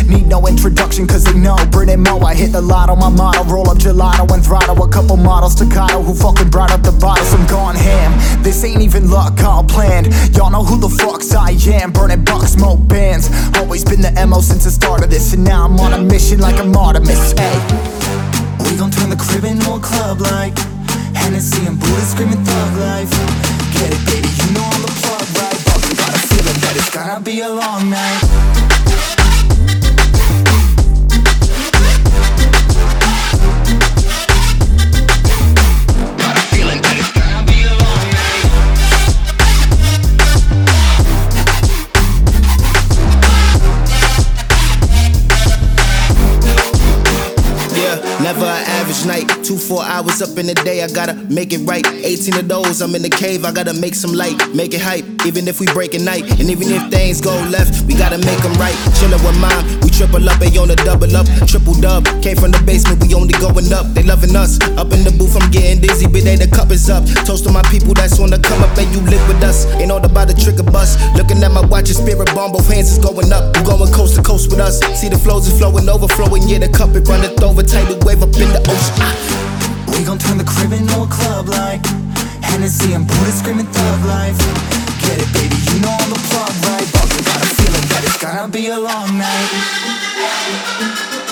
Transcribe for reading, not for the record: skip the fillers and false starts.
Need no introduction cause they know Brit and Mo. I hit the lotto, my motto. Roll up gelato and throttle a couple models staccato who fucking brought up the bottles. I'm gone ham. This ain't even luck, all planned. Y'all know who the fucks I am. Burning bucks, smoke bands. Always been the MO since the start of this. And now I'm on a mission like I'm Artemis. Hey, we gon' turn the crib into a club like Hennessy and Buddha screaming thug life. Get it, baby, you know I'm the plug, right? But I got a feeling that it's gonna be a long night. Never an average night, 2-4 hours up in the day, I gotta make it right. 18 of those, I'm in the cave, I gotta make some light, make it hype, even if we break a night. And even if things go left, we gotta make them right. Chillin' with mine, we triple up, they on a double up, triple dub. Came from the basement, we only going up, they loving us. Up in the booth, I'm getting dizzy, but they the cup is up. Toast to my people that's on the come up, and you live with us. Ain't all about the trick of bus. Looking at my watch, your spirit bomb, both hands is going up. You going coast to coast with us. See the flows is flowing, overflowing, yeah, the cup it runneth over, tidal wave up in the ocean. We gon' turn the crib into a club like Hennessy and Buddha screaming thug life. Get it, baby, you know I'm the plug, right? But I got a feeling that it's gonna be a long night.